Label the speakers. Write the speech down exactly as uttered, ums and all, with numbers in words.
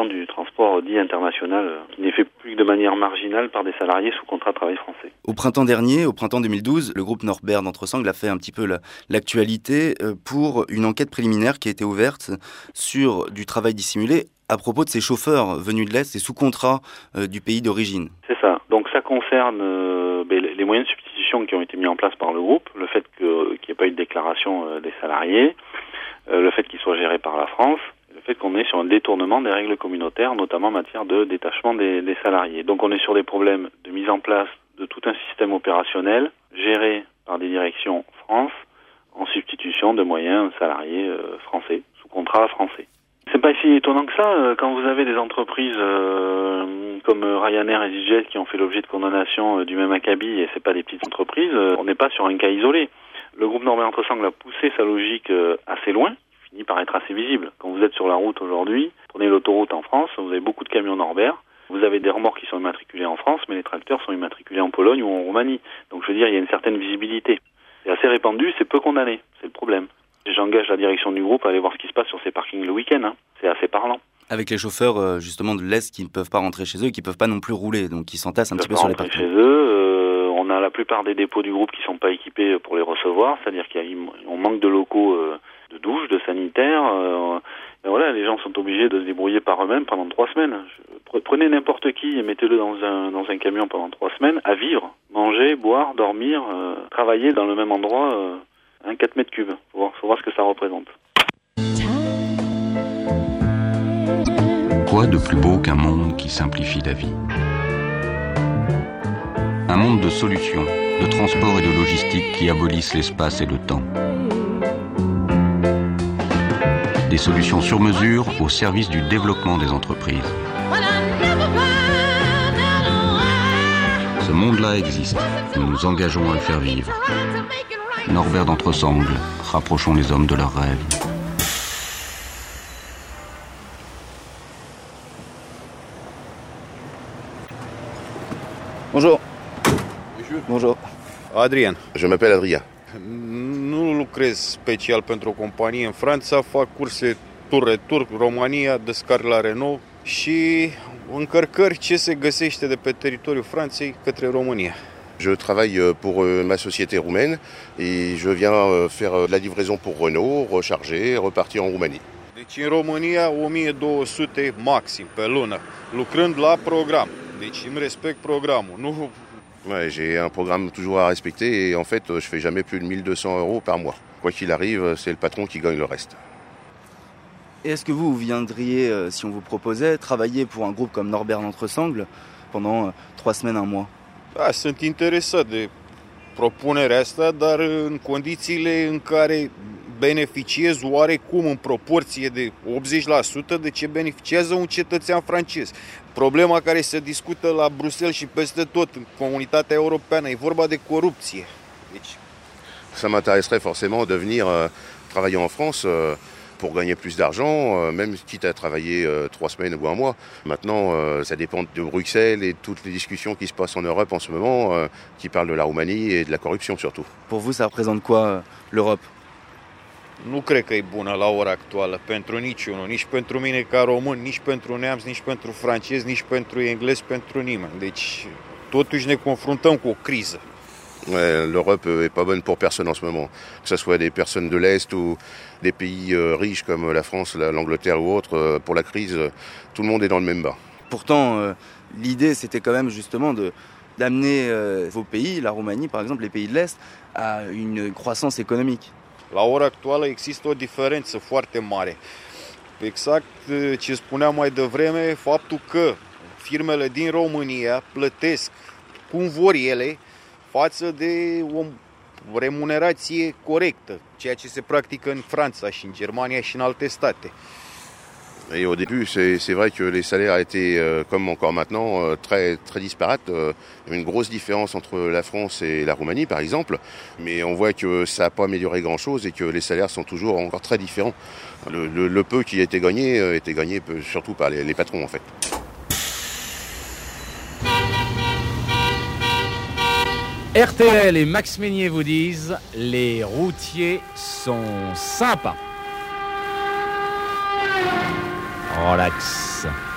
Speaker 1: cent du transport dit international euh, qui n'est fait plus que de manière marginale par des salariés sous contrat de travail français.
Speaker 2: Au printemps dernier, au printemps deux mille douze, le groupe Norbert d'Entresangles a fait un petit peu la, l'actualité euh, pour une enquête préliminaire qui a été ouverte sur du travail dissimulé à propos de ces chauffeurs venus de l'Est et sous contrat euh, du pays d'origine.
Speaker 1: C'est ça. Donc ça concerne euh, ben, les moyens de substitution qui ont été mis en place par le groupe, le fait que, qu'il n'y ait pas eu de déclaration euh, des salariés, euh, le fait qu'ils soient gérés par la France, le fait qu'on est sur un détournement des règles communautaires, notamment en matière de détachement des, des salariés. Donc on est sur des problèmes de mise en place de tout un système opérationnel géré par des directions France en substitution de moyens salariés euh, français, sous contrat français. C'est pas si étonnant que ça, quand vous avez des entreprises euh, comme Ryanair et EasyJet qui ont fait l'objet de condamnation euh, du même acabit, et c'est pas des petites entreprises, euh, on n'est pas sur un cas isolé. Le groupe Norbert Entresangles a poussé sa logique euh, assez loin, finit par être assez visible. Quand vous êtes sur la route aujourd'hui, prenez l'autoroute en France, vous avez beaucoup de camions Norbert, vous avez des remorques qui sont immatriculées en France, mais les tracteurs sont immatriculés en Pologne ou en Roumanie. Donc je veux dire, il y a une certaine visibilité. C'est assez répandu, c'est peu condamné, c'est le problème. J'engage la direction du groupe à aller voir ce qui se passe sur ces parkings le week-end. Hein. C'est assez parlant.
Speaker 2: Avec les chauffeurs justement de l'Est qui ne peuvent pas rentrer chez eux et qui ne peuvent pas non plus rouler, donc qui s'entassent un petit peu sur les parkings.
Speaker 1: Chez eux, euh, on a la plupart des dépôts du groupe qui ne sont pas équipés pour les recevoir, c'est-à-dire qu'on manque de locaux euh, de douche, de sanitaires. Euh, et voilà, les gens sont obligés de se débrouiller par eux-mêmes pendant trois semaines. Je, prenez n'importe qui et mettez-le dans un, dans un camion pendant trois semaines à vivre, manger, boire, dormir, euh, travailler dans le même endroit. Euh, Un quatre mètres cubes, faut voir, faut voir ce que ça représente.
Speaker 3: Quoi de plus beau qu'un monde qui simplifie la vie ? Un monde de solutions, de transport et de logistique qui abolissent l'espace et le temps. Des solutions sur mesure au service du développement des entreprises. Ce monde-là existe, nous nous engageons à le faire vivre. Norbert d'Entresangles, rapprochons les hommes de leurs rêves.
Speaker 2: Bonjour.
Speaker 4: Bonjour.
Speaker 2: Bonjour.
Speaker 4: Adrian.
Speaker 5: Je m'appelle Adrien.
Speaker 4: Nu lucrez special pentru o companie în Franța, fac curse tur-retur, România, descarc la Renault și încărcări ce se găsește de pe teritoriul Franței către România.
Speaker 5: Je travaille pour ma société roumaine et je viens faire de la livraison pour Renault, recharger, repartir en Roumanie.
Speaker 4: Deci în România o mie două sute maxim pe lună, lucrând la program. Deci îmi respect programul, nu.
Speaker 5: Ouais, j'ai un programme toujours à respecter et en fait, je fais jamais plus de mille deux cents euros par mois. Quoi qu'il arrive, c'est le patron qui gagne le reste.
Speaker 2: Et est-ce que vous viendriez, si on vous proposait, travailler pour un groupe comme Norbert d'Entresangles pendant trois semaines, un mois?
Speaker 4: Da, sunt interesat de propunerea asta, dar în condițiile în care beneficiez oarecum în proporție de optzeci la sută de ce beneficiază un cetățean francez. Problema care se discută la Bruxelles și peste tot în comunitatea europeană e vorba de corupție. Deci...
Speaker 5: Ça m'intéresserait forcément de venir euh, travailler en France euh, pour gagner plus d'argent, euh, même quitte à travailler euh, trois semaines ou un mois. Maintenant, euh, ça dépend de Bruxelles et de toutes les discussions qui se passent en Europe en ce moment, euh, qui parlent de la Roumanie et de la corruption surtout.
Speaker 2: Pour vous, ça représente quoi, euh, l'Europe?
Speaker 4: Nu cred că e bună la ora actuală pentru niciunul, nici pentru mine ca român, nici pentru neamț, nici pentru francez, nici pentru englez, pentru nimeni. Deci, totuși ne confruntăm cu o criză.
Speaker 5: Ouais, l'Europe est pas bonne pour personne en ce moment, que ce soit des personnes de l'Est ou des pays euh, riches comme la France, la, l'Angleterre ou autres. Euh, pour la crise, euh, tout le monde est dans le même bas.
Speaker 2: Pourtant, euh, l'idée, c'était quand même justement de, d'amener euh, vos pays, la Roumanie par exemple, les pays de l'Est, à une croissance économique.
Speaker 4: La ora actuală există o diferență foarte mare. Exact ce spuneam mai devreme, faptul că firmele din România plătesc cum vor ele față de o remunerație corectă, ceea ce se practică în Franța și în Germania și în alte state.
Speaker 5: Et au début, c'est, c'est vrai que les salaires étaient, euh, comme encore maintenant, euh, très, très disparates. Euh, il y avait une grosse différence entre la France et la Roumanie, par exemple. Mais on voit que ça n'a pas amélioré grand-chose et que les salaires sont toujours encore très différents. Le, le, le peu qui a été gagné euh, était gagné surtout par les, les patrons, en fait.
Speaker 6: R T L et Max Meignier vous disent « Les routiers sont sympas ». Relax.